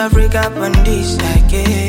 Africa on this like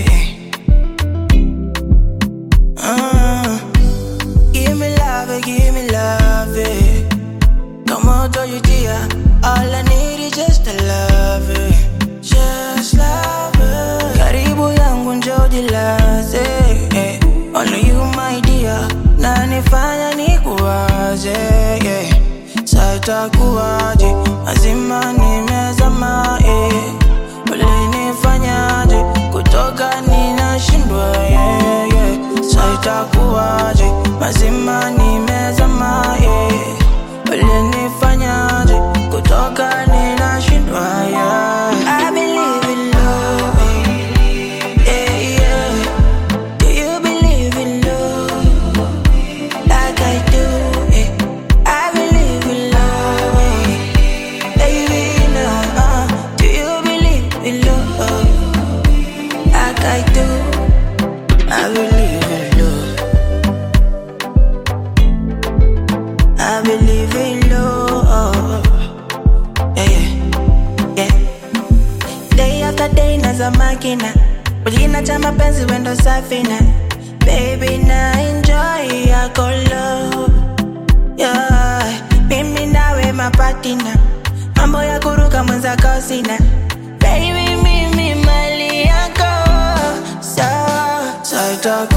give me love, Come on, to you, dear. All I need is just a love, Just love, Karibu yangu njoo jilaze, Only you, my dear. Na nifanya nikuwaze, Sasa kuwaje, mazima nimezama, Ulinifanyaje, kutoka ninashindwa, Sasa kuwaje, mazima nimezama, Ulinifanyaje, kutoka ninashindwa, I believe in love, Do you believe in love, like I do, I believe in love, baby, no, do you believe in love, like I do, I believe in love. I believe in love, Day after day naza makina, ujina cha mapenzi wendo safina. Baby na enjoy yako love, Mimi nawe mapatina, mambo ya kuruka mwenzako sina. Baby mimi mali yako, Sasa